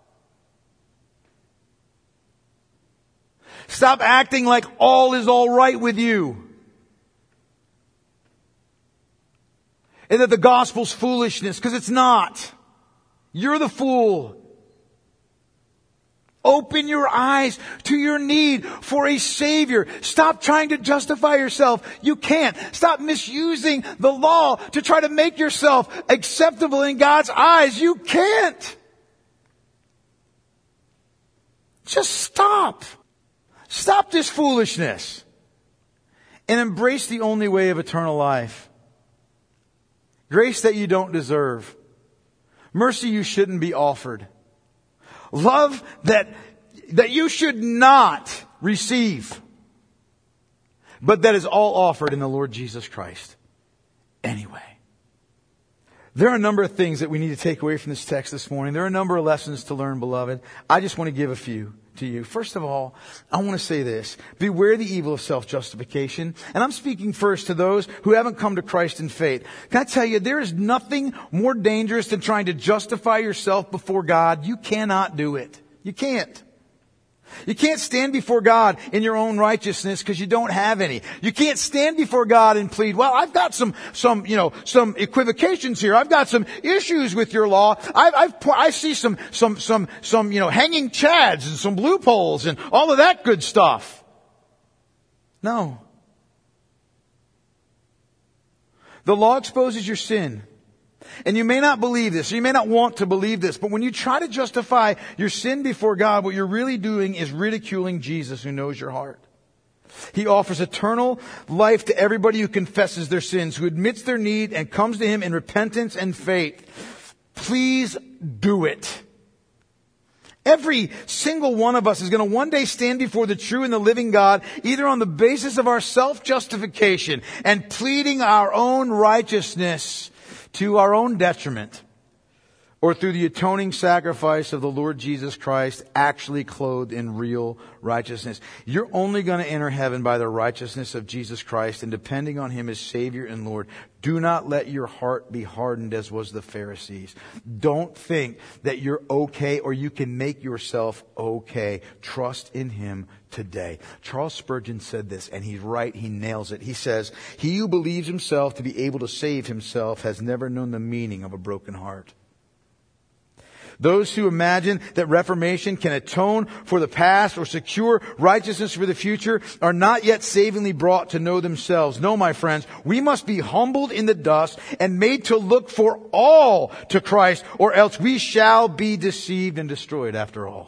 Stop acting like all is all right with you. And that the gospel's foolishness, because it's not. You're the fool. Open your eyes to your need for a Savior. Stop trying to justify yourself. You can't. Stop misusing the law to try to make yourself acceptable in God's eyes. You can't. Just stop. Stop this foolishness. And embrace the only way of eternal life. Grace that you don't deserve. Mercy you shouldn't be offered. Love that, that you should not receive, but that is all offered in the Lord Jesus Christ anyway. There are a number of things that we need to take away from this text this morning. There are a number of lessons to learn, beloved. I just want to give a few to you. First of all, I want to say this. Beware the evil of self-justification. And I'm speaking first to those who haven't come to Christ in faith. Can I tell you, there is nothing more dangerous than trying to justify yourself before God. You cannot do it. You can't. You can't stand before God in your own righteousness because you don't have any. You can't stand before God and plead, well, I've got some, some, you know, some equivocations here. I've got some issues with your law. I've, I've, I see some, some, some, some, you know, hanging chads and some loopholes and all of that good stuff. No. The law exposes your sin. And you may not believe this, or you may not want to believe this, but when you try to justify your sin before God, what you're really doing is ridiculing Jesus who knows your heart. He offers eternal life to everybody who confesses their sins, who admits their need and comes to Him in repentance and faith. Please do it. Every single one of us is going to one day stand before the true and the living God, either on the basis of our self-justification and pleading our own righteousness to our own detriment, or through the atoning sacrifice of the Lord Jesus Christ, actually clothed in real righteousness. You're only going to enter heaven by the righteousness of Jesus Christ and depending on Him as Savior and Lord. Do not let your heart be hardened as was the Pharisees. Don't think that you're okay or you can make yourself okay. Trust in Him today. Charles Spurgeon said this, and he's right, he nails it. He says, "He who believes himself to be able to save himself has never known the meaning of a broken heart." Those who imagine that reformation can atone for the past or secure righteousness for the future are not yet savingly brought to know themselves. No, my friends, we must be humbled in the dust and made to look for all to Christ, or else we shall be deceived and destroyed after all.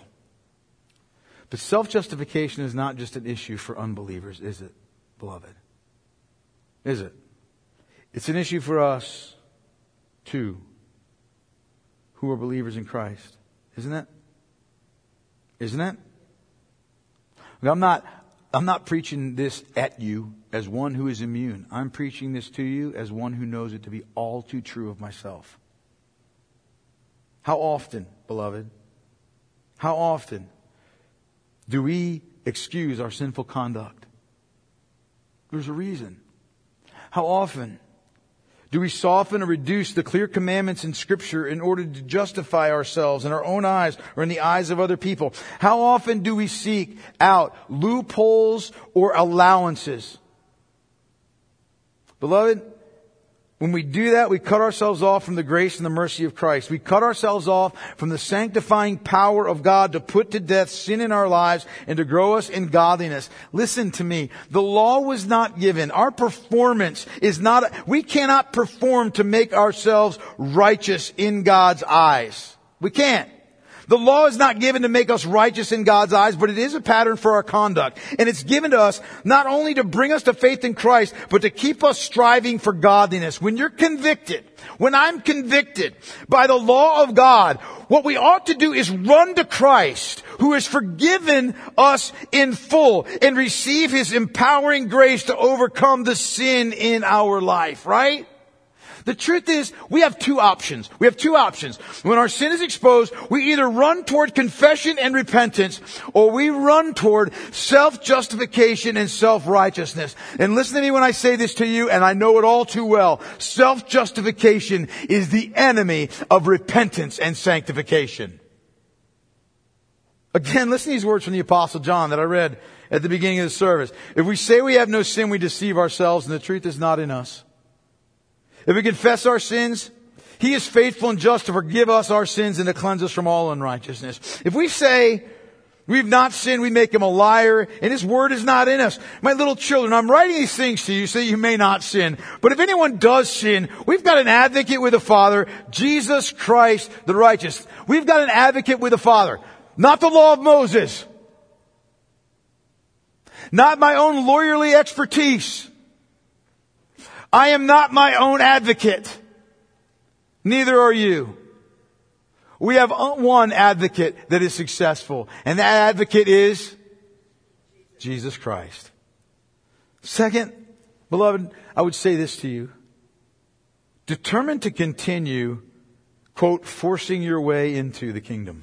But self-justification is not just an issue for unbelievers, is it, beloved? Is it? It's an issue for us, too, who are believers in Christ. Isn't it? Isn't it? I'm not, I'm not preaching this at you as one who is immune. I'm preaching this to you as one who knows it to be all too true of myself. How often, beloved, how often do we excuse our sinful conduct? There's a reason. How often do we soften or reduce the clear commandments in Scripture in order to justify ourselves in our own eyes or in the eyes of other people? How often do we seek out loopholes or allowances? Beloved, when we do that, we cut ourselves off from the grace and the mercy of Christ. We cut ourselves off from the sanctifying power of God to put to death sin in our lives and to grow us in godliness. Listen to me. The law was not given. Our performance is not, we cannot perform to make ourselves righteous in God's eyes. We can't. The law is not given to make us righteous in God's eyes, but it is a pattern for our conduct. And it's given to us not only to bring us to faith in Christ, but to keep us striving for godliness. When you're convicted, when I'm convicted by the law of God, what we ought to do is run to Christ, who has forgiven us in full, and receive His empowering grace to overcome the sin in our life, right? The truth is, we have two options. We have two options. When our sin is exposed, we either run toward confession and repentance, or we run toward self-justification and self-righteousness. And listen to me when I say this to you, and I know it all too well. Self-justification is the enemy of repentance and sanctification. Again, listen to these words from the Apostle John that I read at the beginning of the service. If we say we have no sin, we deceive ourselves, and the truth is not in us. If we confess our sins, He is faithful and just to forgive us our sins and to cleanse us from all unrighteousness. If we say we've not sinned, we make Him a liar, and His word is not in us. My little children, I'm writing these things to you so that you may not sin. But if anyone does sin, we've got an advocate with the Father, Jesus Christ the righteous. We've got an advocate with the Father. Not the law of Moses. Not my own lawyerly expertise. I am not my own advocate. Neither are you. We have one advocate that is successful, and that advocate is Jesus Christ. Second, beloved, I would say this to you. determined to continue, quote, forcing your way into the kingdom.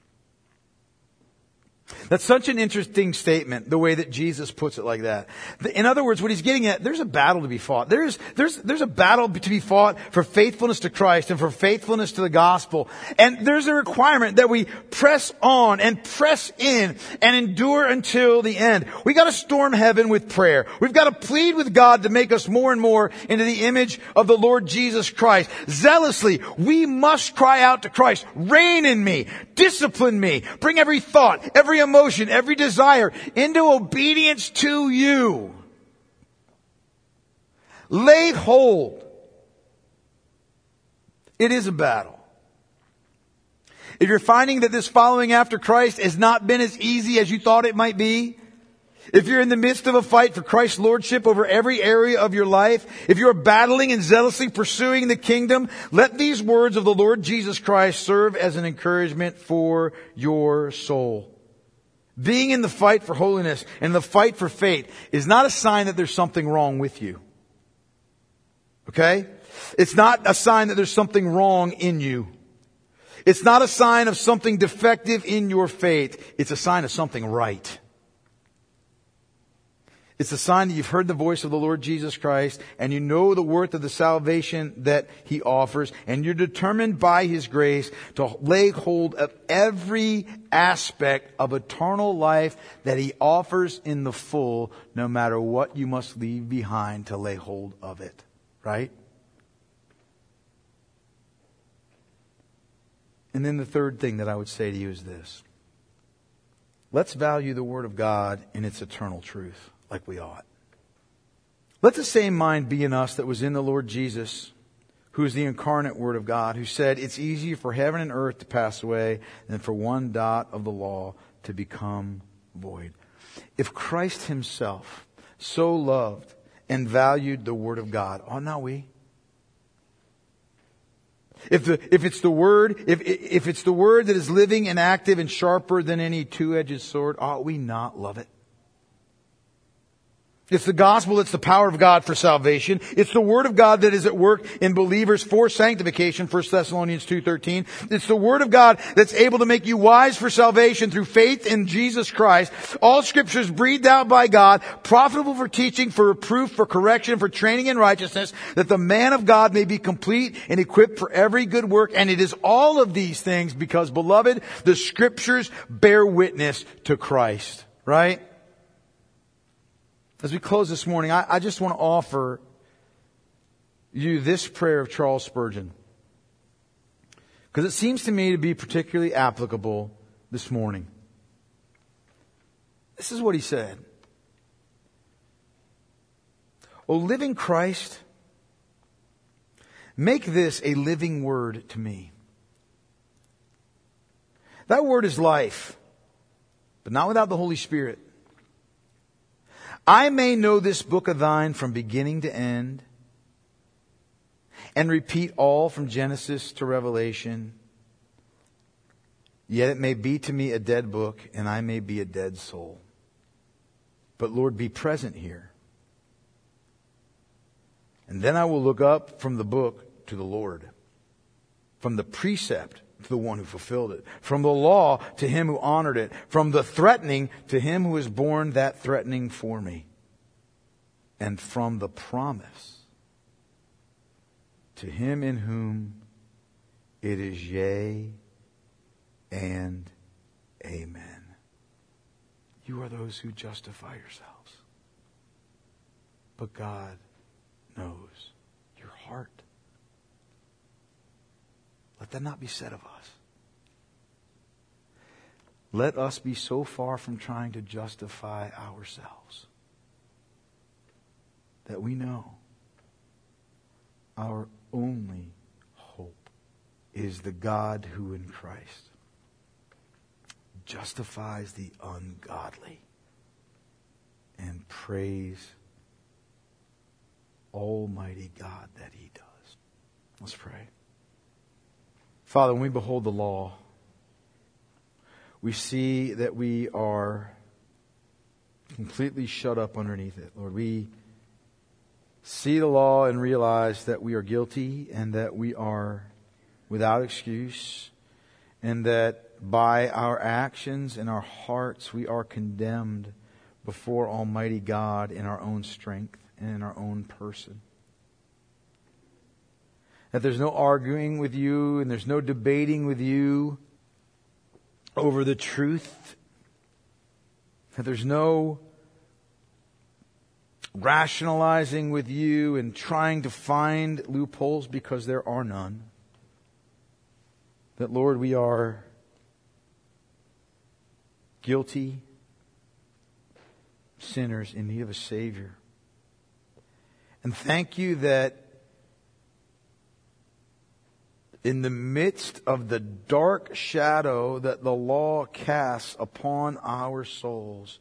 That's such an interesting statement, the way that Jesus puts it like that. In other words, what he's getting at, there's a battle to be fought. There's, there's, there's a battle to be fought for faithfulness to Christ and for faithfulness to the gospel. And there's a requirement that we press on and press in and endure until the end. We gotta storm heaven with prayer. We've gotta plead with God to make us more and more into the image of the Lord Jesus Christ. Zealously, we must cry out to Christ, reign in me, discipline me, bring every thought, every emotion, every desire into obedience to you. Lay hold. It is a battle. If you're finding that this following after Christ has not been as easy as you thought it might be, if you're in the midst of a fight for Christ's lordship over every area of your life, if you're battling and zealously pursuing the kingdom, let these words of the Lord Jesus Christ serve as an encouragement for your soul. Being in the fight for holiness and the fight for faith is not a sign that there's something wrong with you. Okay? It's not a sign that there's something wrong in you. It's not a sign of something defective in your faith. It's a sign of something right. It's a sign that you've heard the voice of the Lord Jesus Christ and you know the worth of the salvation that He offers, and you're determined by His grace to lay hold of every aspect of eternal life that He offers in the full, no matter what you must leave behind to lay hold of it. Right? And then the third thing that I would say to you is this. Let's value the Word of God in its eternal truth, like we ought. Let the same mind be in us that was in the Lord Jesus, who is the incarnate Word of God, who said, it's easier for heaven and earth to pass away than for one dot of the law to become void. If Christ Himself so loved and valued the Word of God, ought not we? If the, if it's the Word, if, if it's the Word that is living and active and sharper than any two-edged sword, ought we not love it? It's the gospel that's the power of God for salvation. It's the Word of God that is at work in believers for sanctification, First Thessalonians two thirteen. It's the Word of God that's able to make you wise for salvation through faith in Jesus Christ. All Scripture is breathed out by God, profitable for teaching, for reproof, for correction, for training in righteousness, that the man of God may be complete and equipped for every good work. And it is all of these things because, beloved, the Scriptures bear witness to Christ. Right? As we close this morning, I, I just want to offer you this prayer of Charles Spurgeon, because it seems to me to be particularly applicable this morning. This is what he said. O living Christ, make this a living word to me. That word is life, but not without the Holy Spirit. I may know this book of thine from beginning to end, and repeat all from Genesis to Revelation. Yet it may be to me a dead book, and I may be a dead soul. But Lord, be present here. And then I will look up from the book to the Lord, from the precept to the one who fulfilled it, from the law to Him who honored it, from the threatening to Him who has borne that threatening for me, and from the promise to Him in whom it is yea and amen. You are those who justify yourselves, but God knows your heart. Let that not be said of us. Let us be so far from trying to justify ourselves that we know our only hope is the God who in Christ justifies the ungodly and praise Almighty God that He does. Let's pray. Father, when we behold the law, we see that we are completely shut up underneath it. Lord, we see the law and realize that we are guilty and that we are without excuse, and that by our actions and our hearts we are condemned before Almighty God in our own strength and in our own person. That there's no arguing with you and there's no debating with you over the truth. That there's no rationalizing with you and trying to find loopholes, because there are none. That, Lord, we are guilty sinners in need of a Savior. And thank you that in the midst of the dark shadow that the law casts upon our souls,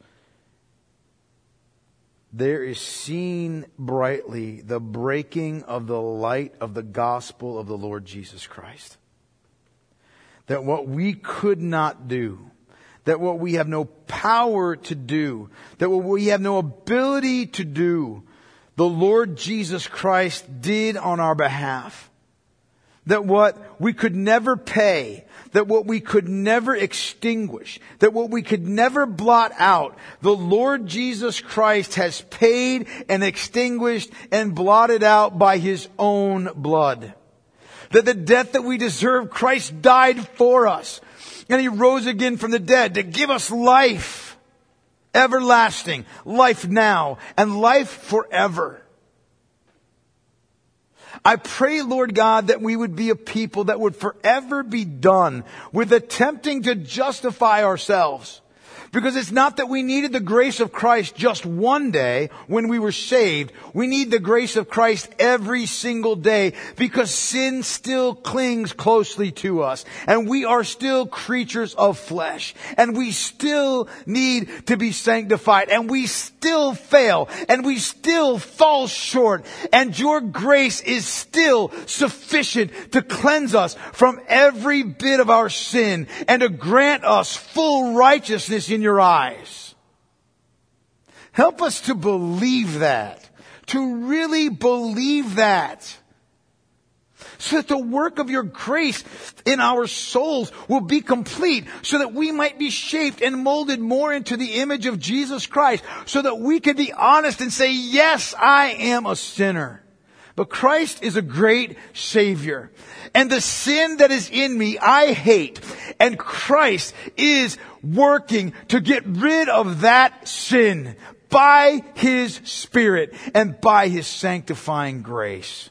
there is seen brightly the breaking of the light of the gospel of the Lord Jesus Christ. That what we could not do, that what we have no power to do, that what we have no ability to do, the Lord Jesus Christ did on our behalf. That what we could never pay, that what we could never extinguish, that what we could never blot out, the Lord Jesus Christ has paid and extinguished and blotted out by His own blood. That the death that we deserve, Christ died for us. And He rose again from the dead to give us life, everlasting, life now, and life forever. I pray, Lord God, that we would be a people that would forever be done with attempting to justify ourselves. Because it's not that we needed the grace of Christ just one day when we were saved. We need the grace of Christ every single day, because sin still clings closely to us. And we are still creatures of flesh. And we still need to be sanctified. And we still fail. And we still fall short. And your grace is still sufficient to cleanse us from every bit of our sin and to grant us full righteousness in your eyes. Help us to believe that, to really believe that, so that the work of your grace in our souls will be complete, so that we might be shaped and molded more into the image of Jesus Christ, so that we can be honest and say, yes, I am a sinner. But Christ is a great Savior. And the sin that is in me, I hate. And Christ is working to get rid of that sin by His Spirit and by His sanctifying grace.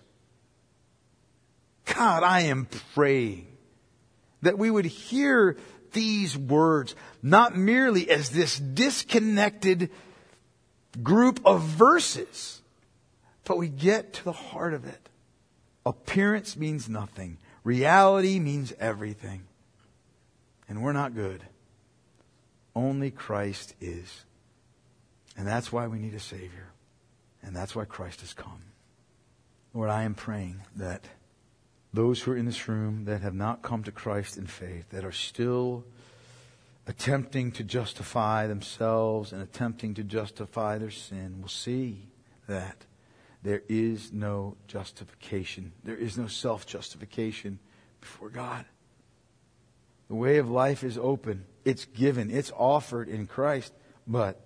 God, I am praying that we would hear these words not merely as this disconnected group of verses, but we get to the heart of it. Appearance means nothing. Reality means everything. And we're not good. Only Christ is. And that's why we need a Savior. And that's why Christ has come. Lord, I am praying that those who are in this room that have not come to Christ in faith, that are still attempting to justify themselves and attempting to justify their sin, will see that there is no justification. There is no self-justification before God. The way of life is open. It's given. It's offered in Christ. But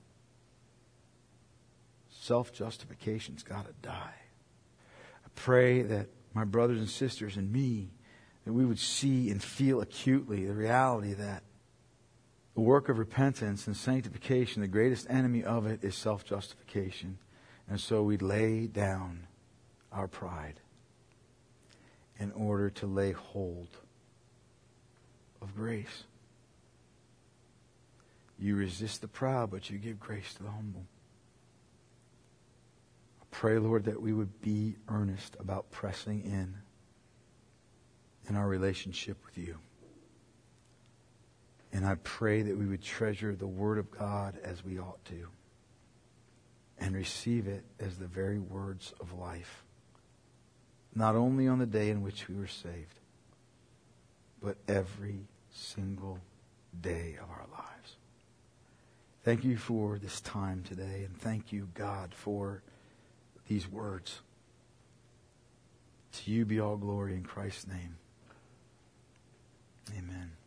self-justification's got to die. I pray that my brothers and sisters and me, that we would see and feel acutely the reality that the work of repentance and sanctification, the greatest enemy of it is self-justification. And so we lay down our pride in order to lay hold of grace. You resist the proud, but you give grace to the humble. I pray, Lord, that we would be earnest about pressing in in our relationship with you. And I pray that we would treasure the Word of God as we ought to, and receive it as the very words of life. Not only on the day in which we were saved, but every single day of our lives. Thank you for this time today, and thank you, God, for these words. To you be all glory in Christ's name. Amen.